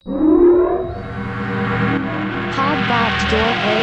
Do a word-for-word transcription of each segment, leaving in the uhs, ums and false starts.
Podbot Door A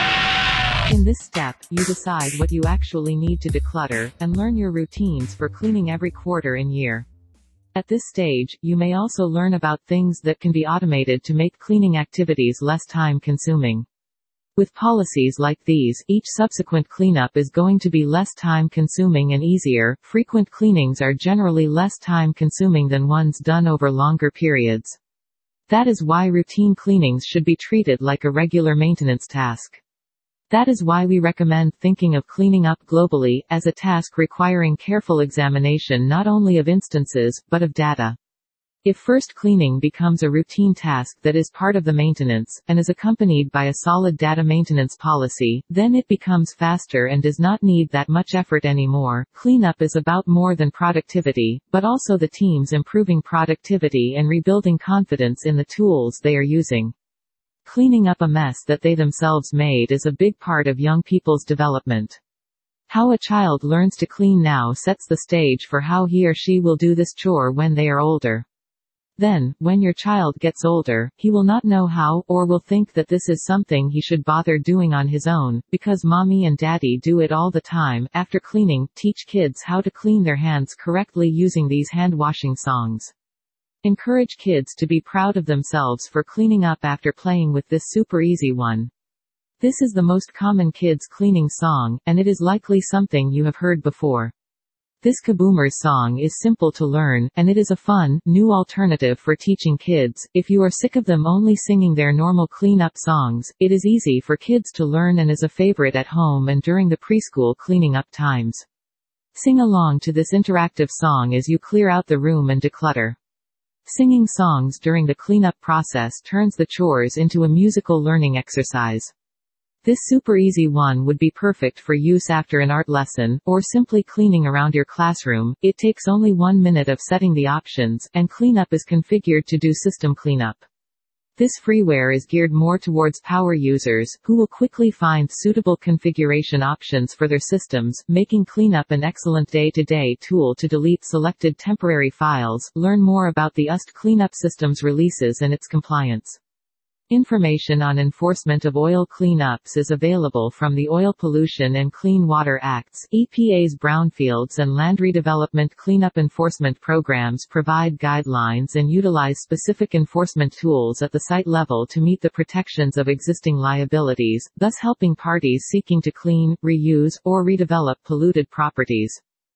I. In this step, you decide what you actually need to declutter, and learn your routines for cleaning every quarter and year. At this stage, you may also learn about things that can be automated to make cleaning activities less time-consuming. With policies like these, each subsequent cleanup is going to be less time-consuming and easier. Frequent cleanings are generally less time-consuming than ones done over longer periods. That is why routine cleanings should be treated like a regular maintenance task. That is why we recommend thinking of cleaning up globally, as a task requiring careful examination not only of instances, but of data. If first cleaning becomes a routine task that is part of the maintenance, and is accompanied by a solid data maintenance policy, then it becomes faster and does not need that much effort anymore. Cleanup is about more than productivity, but also the teams improving productivity and rebuilding confidence in the tools they are using. Cleaning up a mess that they themselves made is a big part of young people's development. How a child learns to clean now sets the stage for how he or she will do this chore when they are older. Then, when your child gets older, he will not know how, or will think that this is something he should bother doing on his own, because mommy and daddy do it all the time. After cleaning, teach kids how to clean their hands correctly using these hand-washing songs. Encourage kids to be proud of themselves for cleaning up after playing with this super easy one. This is the most common kids cleaning song, and it is likely something you have heard before. This Kaboomers song is simple to learn, and it is a fun, new alternative for teaching kids. If you are sick of them only singing their normal clean-up songs, it is easy for kids to learn and is a favorite at home and during the preschool cleaning up times. Sing along to this interactive song as you clear out the room and declutter. Singing songs during the cleanup process turns the chores into a musical learning exercise. This super easy one would be perfect for use after an art lesson, or simply cleaning around your classroom. It takes only one minute of setting the options, and cleanup is configured to do system cleanup. This freeware is geared more towards power users, who will quickly find suitable configuration options for their systems, making cleanup an excellent day-to-day tool to delete selected temporary files. Learn more about the U S T Cleanup Systems releases and its compliance. Information on enforcement of oil cleanups is available from the Oil Pollution and Clean Water Acts. E P A's Brownfields and Land Redevelopment Cleanup Enforcement programs provide guidelines and utilize specific enforcement tools at the site level to meet the protections of existing liabilities, thus helping parties seeking to clean, reuse, or redevelop polluted properties.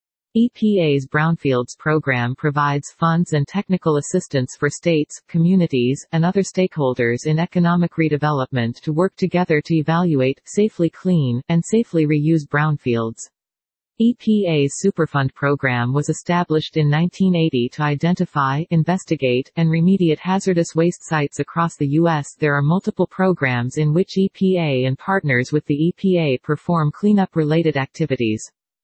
E P A's Brownfields program provides funds and technical assistance for states, communities, and other stakeholders in economic redevelopment to work together to evaluate, safely clean, and safely reuse brownfields. E P A's Superfund program was established in nineteen eighty to identify, investigate, and remediate hazardous waste sites across the U S There are multiple programs in which E P A and partners with the E P A perform cleanup-related activities.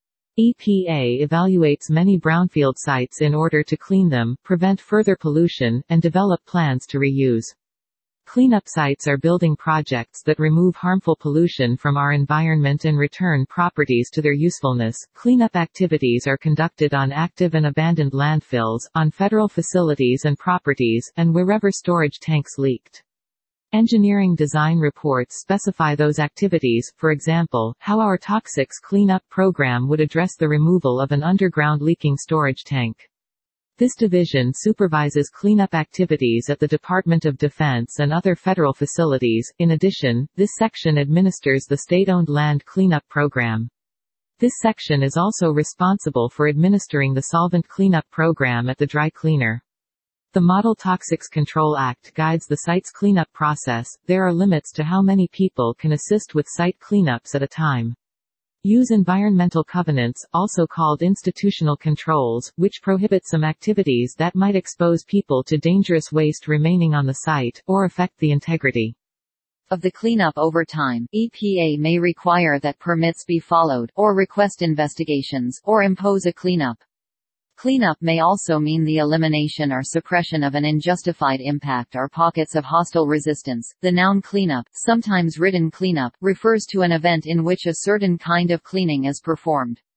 E P A evaluates many brownfield sites in order to clean them, prevent further pollution, and develop plans to reuse. Cleanup sites are building projects that remove harmful pollution from our environment and return properties to their usefulness. Cleanup activities are conducted on active and abandoned landfills, on federal facilities and properties, and wherever storage tanks leaked. Engineering design reports specify those activities, for example, how our toxics cleanup program would address the removal of an underground leaking storage tank. This division supervises cleanup activities at the Department of Defense and other federal facilities. In addition, this section administers the state-owned land cleanup program. This section is also responsible for administering the solvent cleanup program at the dry cleaner. The Model Toxics Control Act guides the site's cleanup process. There are limits to how many people can assist with site cleanups at a time. Use environmental covenants, also called institutional controls, which prohibit some activities that might expose people to dangerous waste remaining on the site, or affect the integrity of the cleanup over time. E P A may require that permits be followed, or request investigations, or impose a cleanup. Cleanup may also mean the elimination or suppression of an unjustified impact or pockets of hostile resistance. The noun cleanup, sometimes written cleanup, refers to an event in which a certain kind of cleaning is performed.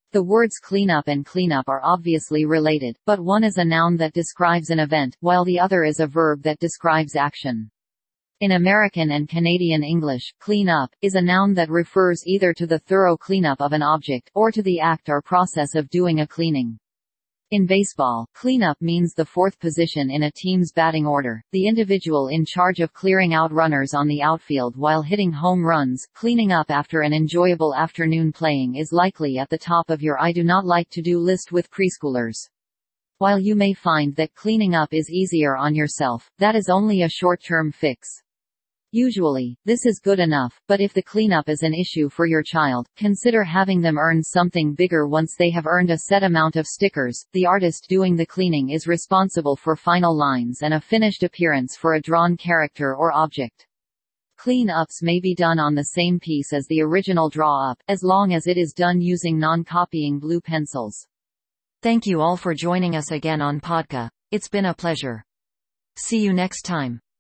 The words cleanup and cleanup are obviously related, but one is a noun that describes an event, while the other is a verb that describes action. In American and Canadian English, clean up is a noun that refers either to the thorough cleanup of an object, or to the act or process of doing a cleaning. In baseball, cleanup means the fourth position in a team's batting order, the individual in charge of clearing out runners on the outfield while hitting home runs. Cleaning up after an enjoyable afternoon playing is likely at the top of your I do not like to do list with preschoolers. While you may find that cleaning up is easier on yourself, that is only a short-term fix. Usually, this is good enough, but if the cleanup is an issue for your child, consider having them earn something bigger once they have earned a set amount of stickers. The artist doing the cleaning is responsible for final lines and a finished appearance for a drawn character or object. Clean-ups may be done on the same piece as the original draw-up, as long as it is done using non-copying blue pencils. Thank you all for joining us again on Podcast. It's been a pleasure. See you next time.